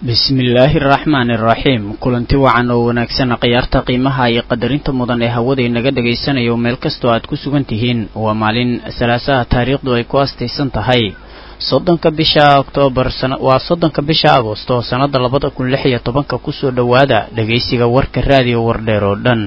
bismillaahi raxmaani raxiim kulanti wacan oo wanaagsan khiyaarta qiimaha iyo qadarinta mudan ee hawada inaga dhagaysanayo meel kastoo aad ku sugan tihiin waa maalin salaasaha taariikhdu ay ku astaysan tahay soddonka bisha Agoosto sanada 2016 kusoo dhawaada dhageysiga warka raadiyo wardheer oo dhan.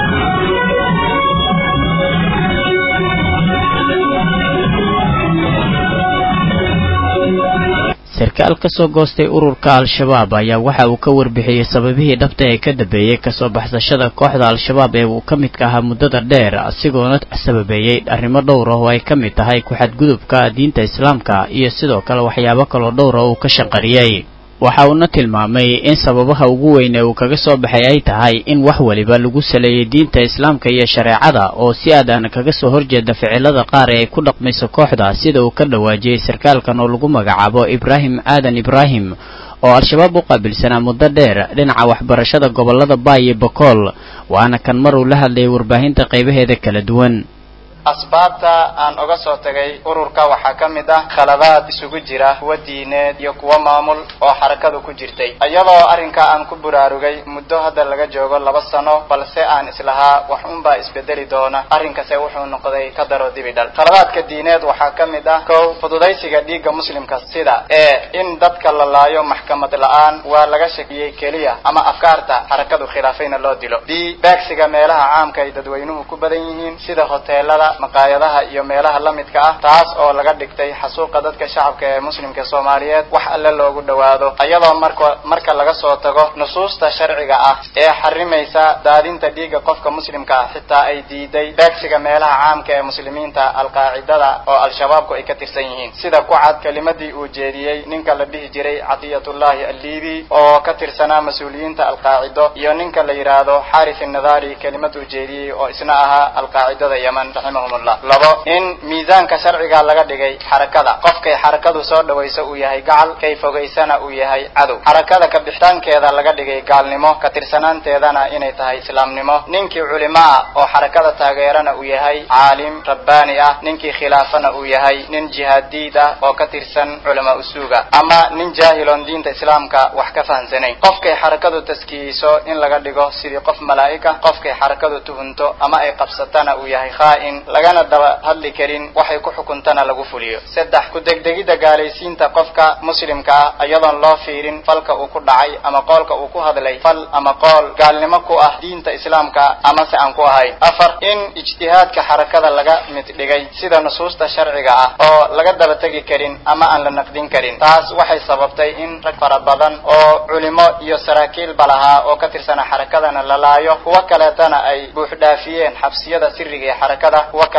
sarkaal ka soo goostay ururka al-shabaab ayaa waxa uu ka warbixiyay sababihii dhabta ee ka dambeeyay ka soo baxsashada kooxda al-shabaab ee uu ka mid ka ahaa muddada dheer asigoona sababeeyay arrimo dhowr ah oo ay ka mid tahay ku xadgudubka diinta islaamka iyo sidoo kale waxyaabo kale dhowr ah oo ka shaqariyay. waxa uu tilmaamay in sababaha ugu weyn ee uu kaga soo baxay ay tahay in wax waliba lagu saleeyay diinta islaamka iyo shareecada oo si aadan kaga soo horjeeda ficilada qaar ee ay ku dhaqmayso kooxda sida uu ka dhawaajiyay sarkaalkan oo lagu magacaabo Ibrahim Aadan Ibrahim oo al-shabaab u qaabilsanaa muddo dheer dhinaca waxbarashada gobolada Baay iyo Boqol waana kan mar uu la hadlay warbaahinta qaybaheeda kala duwan. asbaabta aan uga soo tagay ururka waxaa ka mid ah khaladaad isugu jira kuwa diineed iyo kuwa maamul oo xarakadu ku jirtay iyadoo arrinka aan ku buraarugay muddo hadda laga joogo 2 sano balse aan islahaa wax unbaa isbedeli doona arrinkase wuxuu noqday ka daro dibidhal. khaladaadka diineed waxaa ka mid ah kow fududaysiga dhiigga muslimka sida in dadka la laayo maxkamad la'aan waa laga shakiyay keliya ama afkaarta xarakadu khilaafayna loo dilo. beegsiga meelaha caamka ay dadweynuhu ku badan yihiin sida hoteelada maqaayadaha iyo meelaha la midka ah taas oo laga dhigtay xasuuqa dadka shacabka ee muslimka Soomaaliyeed wax alle loogu dhawaado iyadoo marka laga soo tago nusuusta sharciga ah ee xarimaysa daadinta dhiigga qofka muslimka ah xitaa ay diiday beegsiga meelaha caamka ee muslimiinta al-qaacidada oo al-shabaabku ay ka tirsan yihiin sida ku cad kalimadii uu jeediyay ninka la dhihi jiray Atiyatullahi al-Libi oo ka tirsanaa mas'uuliyiinta al-qaacido iyo ninka la yiraahdo Harith an-Nadari kalimadu jeediyay oo isna ahaa al-qaacidada Yemen labo in miisaanka sharciga laga dhigay xarakada qofkay xarakadu soo dhawayso uu yahay gacal kay fogeysana uu yahay cadow. xarakada ka bixitaankeeda laga dhigay gaalnimo ka tirsanaanteedana inay tahay islaamnimo. ninkii culimaa oo xarakada taageerana uu yahay caalim rabbaani ah ninkii khilaafana uu yahay nin jihaadiid ah oo ka tirsan culamaa usuuga ama nin jaahiloon diinta islaamka wax ka fahansanayn. qofkay xarakadu taskiiso in laga dhigo sidii qof malaa'ika qofkay xarakadu tuhunto ama ay qabsatana uu yahay khaa'in lagana daba hadli karin waxay ku xukuntana lagu fuliyo. 3 ku degdegida gaalaysiinta qofka muslimka ah ayadoon loo fiirin falka uu ku dhacay ama qoolka uu ku hadlay fal ama qool gaalnimo ku ah diinta islaamka ama si aan ku ahayn. 4 in ijtihaadka xarakada laga mid dhigay sida nusuusta sharciga ah oo laga daba tagi karin ama aan la naqdin karin. taas waxay sababtay in rag fara badan oo culimo iyo saraakiil balaha oo ka tirsan xarakadana la laayo kuwa kaleetana ay buux dhaafiyeen xabsiyada sirriga ee xarakada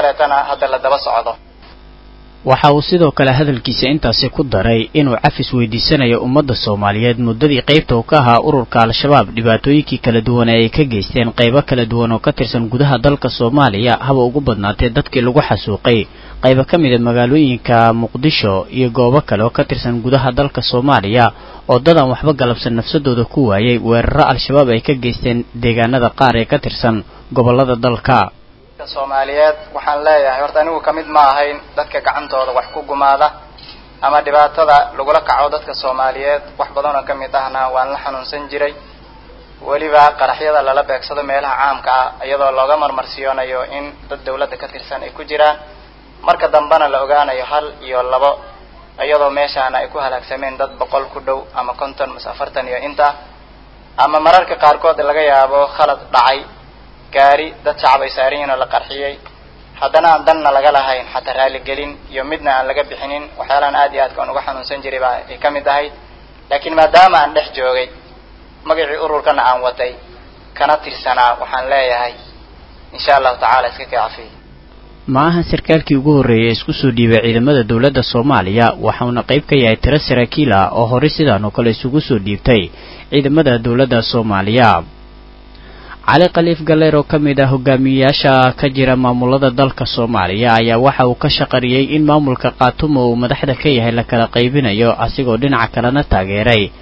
waxa uu sidoo kale hadalkiisa intaasi ku daray inuu cafis weydiisanayo ummadda Soomaaliyeed muddadii qaybta uu ka ahaa ururka al-shabaab dhibaatooyinkii kala duwan ee ay ka geysteen qaybo kala duwan oo ka tirsan gudaha dalka Soomaaliya haba ugu badnaatay dadkii lagu xasuuqay qaybo ka mid ah magaalooyinka Muqdisho iyo goobo kale oo ka tirsan gudaha dalka Soomaaliya oo dadan waxba galabsan nafsadooda ku waayay weeraro al-shabaab ay ka geysteen deegaanada qaar ee ka tirsan gobolada dalka Soomaaliyeed. waxaan leeyahay horta anigu kamid ma ahayn dadka gacantooda wax ku gumaada ama dhibaatada lagula kaco dadka Soomaaliyeed wax badan oo kamid ahna waan la xanuunsan jiray waliba qaraxyada lala beegsado meelaha caamka ah iyadoo looga marmarsiyoonayo in dad dawladda ka tirsan ay ku jiraan marka dambana la ogaanayo 1 iyo 2 iyadoo meeshaana ay ku halaagsameen dad 100 ku dhow ama 50 mise 40 iyo inta ama mararka qaarkood laga yaabo khalad dhacay gaari dad shacab ay saareen la qarxiyay haddana aan danna laga lahayn xataa raali gelin iyo midna aan laga bixinin waxyaalaan aad iyo aad uga xanuunsan jiray baa ay kamid ahayd. laakiin maadaama aan dhex joogay magacii ururkana aan watay kana tirsanaa waxaan leeyahay insha Allah taala iska kaafi maaha sarkaalkii ugu horeeyay isku soo dhiibay ciidamada dawladda Soomaaliya waxaana qayb ka yahay tiro saraakiil ah oo hore sidaan oo kale isugu soo dhiibtay ciidamada dawladda Soomaaliya. cali khaliif galeer oo ka mid ah hogaamiyayaasha ka jira maamulada dalka Soomaaliya ayaa waxa uu ka shaqariyay in maamulka Qaatumo uu madaxda ka yahay la kala qaybinayo asigoo dhinaca kalena taageeray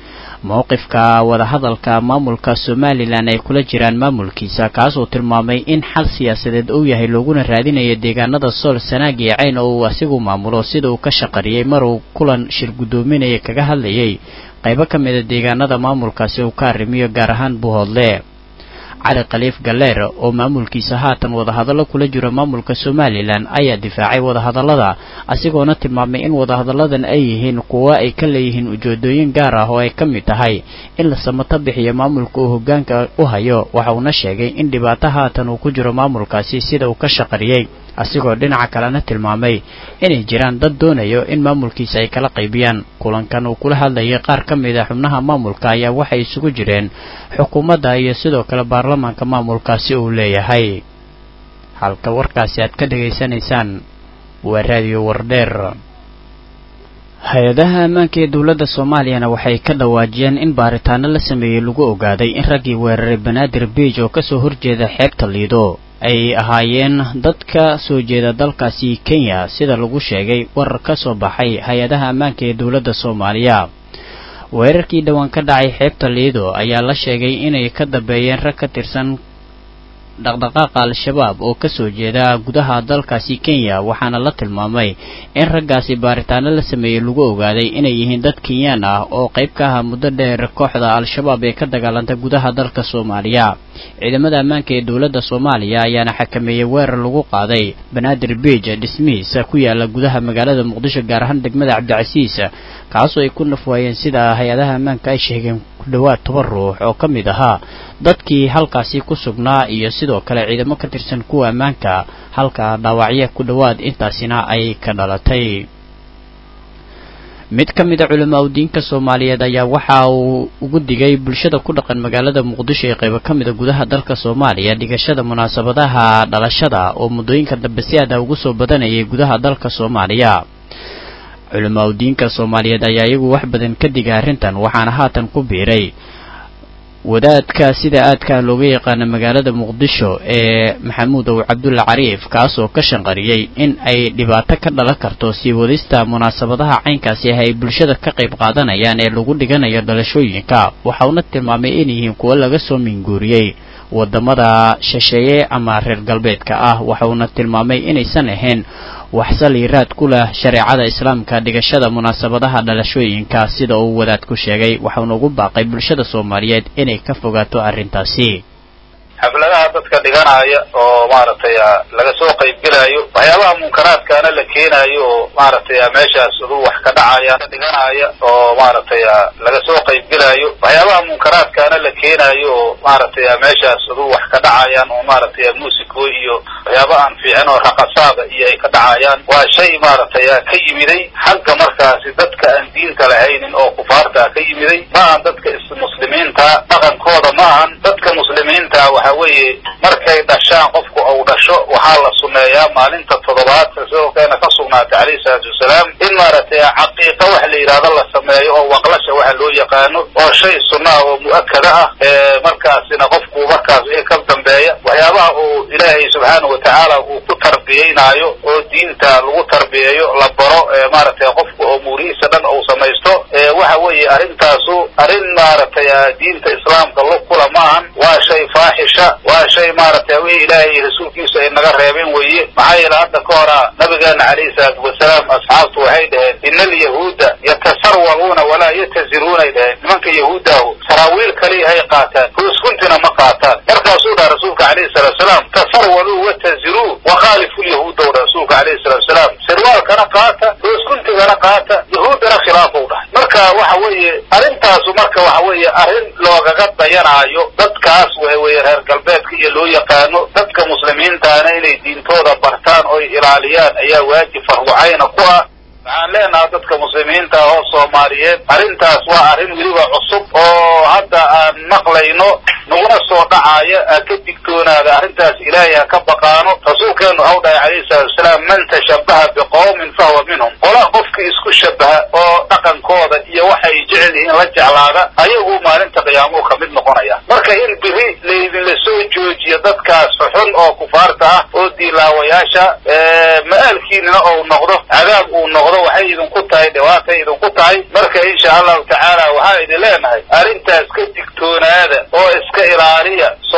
mowqifka wadahadalka maamulka Somaliland ay kula jiraan maamulkiisa kaas oo tilmaamay in xal siyaasadeed uu yahay looguna raadinayo deegaanada Sool Sanaag iyo Cayn oo uu asigu maamulo sida uu ka shaqariyay mar uu kulan shir gudoominaya kaga hadlayay qaybo ka mid ah deegaanada maamulkaasi uu ka arrimiyo gaar ahaan Buhoodle Cali Khaliif Galeer oo maamulkiisa haatan wadahadallo kula jiro maamulka Somaliland ayaa difaacay wadahadallada asigoona tilmaamay in wadahadalladan ay yihiin kuwa ay ka leeyihiin ujeedooyin gaar ah oo ay ka mid tahay in la samata bixiyo maamulka uu hoggaanka u hayo waxa uu sheegay in dhibaato haatan uu ku jiro maamulkaasi sida uu ka shaqariyay asigoo dhinaca kalena tilmaamay inay jiraan dad doonayo in maamulkiisa ay kala qaybiyaan kulankan uu kula hadlayay qaar ka mid ah xubnaha maamulka ayaa waxay isugu jireen xukuumadda iyo sidoo kale baarlamaanka maamulkaasi uu leeyahay halka warkaasi aad ka dhageysanaysaan waa raadiyo Wardheer hay-adaha ammaanka ee dawladda Soomaaliya waxay ka dhawaajiyeen in baaritaano la sameeyay lagu ogaaday in raggii weeraray Banaadir Beach oo ka soo horjeeda xeebta Liido ay ahaayeen dadka soo jeeda dalkaasi Kenya sida lagu sheegay warar ka soo baxay hay-adaha ammaanka ee dawladda Soomaaliya weerarkii dhawaan ka dhacay xeebta Liido ayaa la sheegay inay ka dambeeyeen rag ka tirsan dhaqdhaqaaqa al-shabaab oo ka soo jeeda gudaha dalkaasi Kenya waxaana la tilmaamay in raggaasi baaritaano la sameeyay lagu ogaaday inay yihiin dad Kenyan ah oo qayb ka ah muddo dheer kooxda al-shabaab ee ka dagaalanta gudaha dalka Soomaaliya ciidamada ammaanka ee dawladda Soomaaliya ayaana xakameeyay weerar lagu qaaday Banaadir Beach dhismihiisa ku yaala gudaha magaalada Muqdisho gaar ahaan degmada Cabdicasiis kaasoo ay ku nafwaayeen sida hay-adaha ammaanka ay sheegeen ku dhawaad 10 ruux oo ka mid ahaa dadkii halkaasi ku sugnaa iyo sidoo kale ciidamo ka tirsan kuwa ammaanka halka dhaawacyo ku dhawaad intaasina ay ka dhalatay mid ka mid ah culimada diinka Soomaaliyeed ayaa waxa uu ugu digay bulshada ku dhaqan magaalada Muqdisho ee qayb ka mid ah gudaha dalka Soomaaliya dhigashada munaasabadaha dhalashada oo muddooyinka dambe si aad ugu soo badanayay gudaha dalka Soomaaliya culimada diinka Soomaaliyeed ayaa iyagu wax badan ka digay arrintan waxaana haatan ku biiray wadaadka sida aadka looga yaqaan magaalada Muqdisho ee Maxamuud Cabdulla Cariif kaas oo ka shanqariyay in ay dhibaato ka dhalan karto si wadista munaasabadaha caynkaasi ay bulshada ka qayb qaadanayaan ee lagu dhiganayo dhalashooyinka waxa uu tilmaamay in yihiin kuwa laga soo minguuriyay wadamada shisheeye ama reer galbeedka ah waxa uu tilmaamay inaysan ahayn wax saliiraad ku leh shariicada islaamka dhigashada munaasabadaha dhalashooyinka sida uu wadaadku sheegay waxa uu ugu baaqay bulshada Soomaaliyeed inay ka fogaato arrintaasi xafladaha dadka dhiganaya oo maaragtay laga soo qayb galayo waxyaabaha munkaraadkana la keenayo oo maaragtay meeshaas uu wax ka dhacaya dhiganaya oo maaragtay laga soo qayb galayo waxyaabaha munkaraadkana la keenayo oo maaragtay meeshaas uu wax ka dhacayaan oo maaragtay muusiko iyo waxyaabaha aan fiican oo raqasaada iyo ay ka dhacayaan waa shay maaragtay ka yimiday xagga markaas dadka aan diinta lahayn oo kufaarta ka yimiday ma dadka muslimiinta dhaqankooda ma dadka muslimiinta waxa weeye markay dhashaan qofku uu dhasho waxa la sumeeyaa maalinta toddobaad sidoo kale ka sugnaatay Cali salaam in maaragtay xaqiiqo wax la yiraahdo la sameeyo oo waqlasha wax loo yaqaano oo shay sunnah oo muakkada ah markaasina qofku markaas ee ka dambeeya waxyaabaha uu Ilaahay subhanahu wa ta'ala uu ku tarbiyaynayo oo diinta lagu tarbiyeeyo la baro maaragtay qofku oo muuriisa dhan uu samaysto waxa weeye arrin maaragtay diinta islaamka loo kula maahan waa shay faaxisha waa shay maaragtay Ilaahay rasuulkiisa ay naga reebeen weeye maxay ilaahda ka hora nabigeena Cali salaam asxaabtu waxay dhaheen innal yahuuda yatasarwaluna wala yataziruna nimanka yahuudahu sarawiil kali ay qaataan ruskuntina ma qaataan markaasuu dhaa rasuulka Cali salaam tasarwalu wa taziru wa khalifu yahuuda rasuulka Cali salaam sarwaal kana qaata ruskuntina qaata yahuudana khilaafu dhahay marka waxa weeye arrintaas marka waxa weeye arrin loogaga dayanayo dadkaas way reer galbeedka iyo loo yaqaano dadka muslimiintaana inay diintooda bartaan oo ilaaliyaan ayaa waajib farducayna ku ah waxaan leenahay dadka muslimiinta oo Soomaaliyeed arrintaas waa arrin weliba cusub oo hadda aan maqlayno naguna soo dhacaya ka digtoonaada arrintaas Ilaahay ka baqaano rasuulkeenu awday Cali salaam man tashabbaha biqawmin fahuwa minhum qala qofki isku shabaha oo dhaqankooda iyo waxay jecel in la jeclaada ayagu maalinta qiyaamo ka mid noqonaya marka in biri leedin la soo joojiyo dadkaas xun oo kufaarta ah oo dilaawayaasha maalkiina oo noqdo cadaab uu noqdo waxay idin ku tahay dhawaato idin ku tahay marka insha Allah ta'ala waxa idin leenahay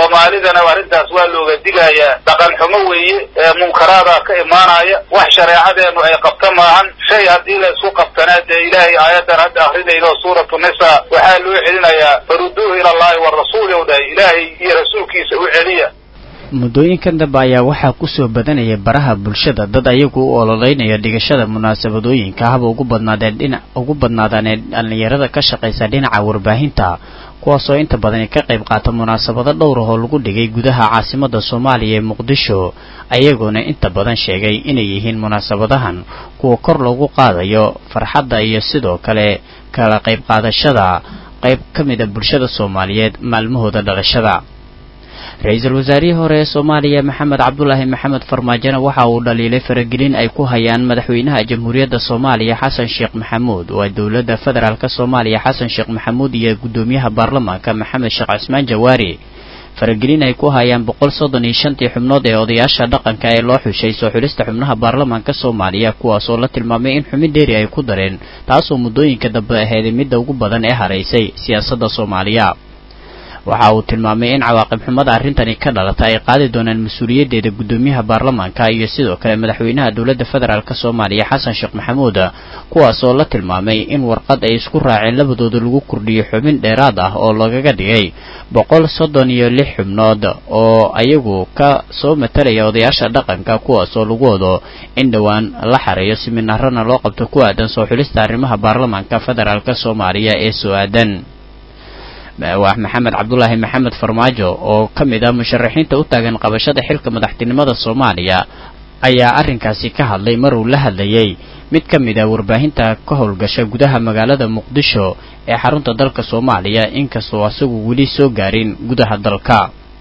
soomaalidana arrintaas waa looga digayaa dhaqan xumo weeye munkaraada ka imaanaya wax shareecadeenu ay qabta maahan shay haddii la isku qabtanaa dee ilaahay aayadan hadda akrinayno suuratu nisa waxaa loo celinayaa faruduuhu ila allahi warasuuli ow dhahay ilaahay iyo rasuulkiisa u celiya muddooyinkan dambe ayaa waxaa kusoo badanaya baraha bulshada dad ayagu u ololeynaya dhigashada munaasabadooyinka haba ugu badnaadaan ee dhallinyarada ka shaqaysa dhinaca warbaahinta kuwaasoo inta badan ka qayb qaata munaasabado dhowr ah oo lagu dhigay gudaha caasimada Soomaaliya ee Muqdisho ayagoona inta badan sheegay inay yihiin munaasabadahan kuwa kor loogu qaadayo farxadda iyo sidoo kale kala qayb qaadashada qayb kamid ah bulshada Soomaaliyeed maalmahooda dhalashada ra'iisul wasaarihii hore ee Soomaaliya Maxamed Cabdullaahi Maxamed Farmaajo waxa uu dhaliilay faragelin ay ku hayaan madaxweynaha Jamhuuriyadda Soomaaliya Xasan Sheekh Maxamuud oo dawladda federaalka Soomaaliya Xasan Sheekh Maxamuud iyo gudoomiyaha baarlamaanka Maxamed Sheekh Cismaan Jawaari faragelin ay ku hayaan 135 xubnood ee odayaasha dhaqanka ee loo xushay soo xulista xubnaha baarlamaanka Soomaaliya kuwaas oo la tilmaamay in xubin dheeri ay ku dareen taasoo muddooyinka dambe ahayd mid ugu badan ee hareysay siyaasadda Soomaaliya waxa uu tilmaamay in cawaaqib xumada arrintani ka dhalatay ay qaadi doonaan mas'uuliyadeeda gudoomiyaha baarlamaanka iyo sidoo kale madaxweynaha dawladda federaalka Soomaaliya Xasan Sheekh Maxamuud kuwaas oo la tilmaamay in warqad ay isku raaceen labadooda lagu kordhiyo xubin dheeraad ah oo lagaga dhigay 136 xubnood oo ayagu ka soo matalaya odayaasha dhaqanka kuwaas oo lagu wado in dhawaan la xareeyo siminaarana loo qabto ku aadan soo xulista arrimaha baarlamaanka federaalka Soomaaliya ee Su'aadan Maxamed Cabdullaahi Maxamed Farmaajo oo kamid ah musharaxiinta u taagan qabashada xilka madaxtinimada Soomaaliya ayaa arrinkaasi ka hadlay mar uu la hadlayay mid kamid ah warbaahinta ka howlgasha gudaha magaalada Muqdisho ee xarunta dalka Soomaaliya inkastoo asagu wali soo gaarin gudaha dalka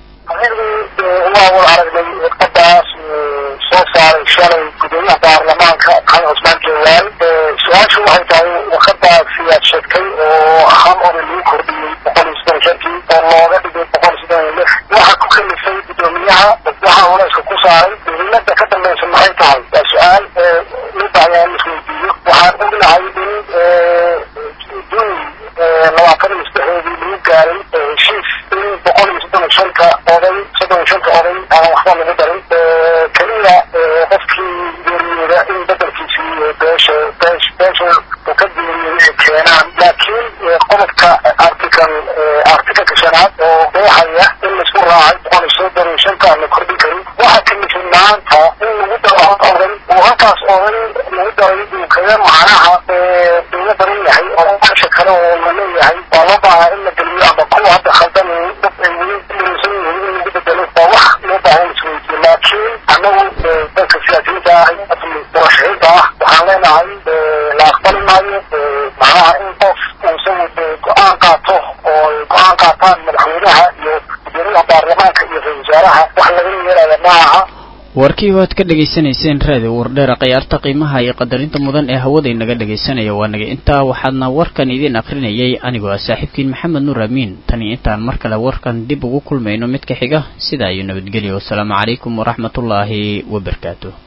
gudoomiyaha baarlamaanka Maxamed Cismaan Jawaari su-aashu waxay tahay warqada siyaasatay oo ahaan oo lagu kordhiyey 136 oo looga dhigay 136 waxa ku kalifay gudoomiyaha waxa uu isku ku saaray dowladda ka dambaysa maxay tahay waa su-aal loo baahan isweydiiyo waxaan ognahay in lagu gaaray heshiis in 135 oday aan waxba lagu darin kaliya qofkii geeriyooda in bedelkiisii beesha uu ka geeriyooday keenaan laakiin qodobka artikalka shanaad oo qeexaya in laisku raacay 135 aan la kordhin karin waxaa kamid maanta in lagu daro oday oo halkaas oday lagu daray uu kaga macnaha dowla daran yahay oo meesha kale oo la leeyahay waa loo baahaa in la geliyo ama kuwa hadda khaldan dad ay weli dhalisan yihiin in lagu bedelo waa wax loo baahan isweydiiyo laakiin annagu dadka siyaasiyiinta ah murashaxiinta ah waxaan leenahay la aqbali maayo macnaha in qof uu isagu go-aan qaato oo go-aan qaataan madaxweynaha iyo gudoomiyaha baarlamaanka iyo ra-iisul wasaaraha wax laga yeelaya maaha warkii waad ka dhageysanayseen raadi wardheer qiyaarta qiimaha iyo qadarinta mudan ee hawada inaga dhageysanaya waa naga intaa waxaadna warkan idin akhrinayay anigoo ah saaxiibkiin Maxamed Nuur Amiin tani intaan mar kale warkan dib ugu kulmayno mid ka xiga sida ay nabadgelyo wassalaamu calaykum waraxmatullaahi wabarakaatuh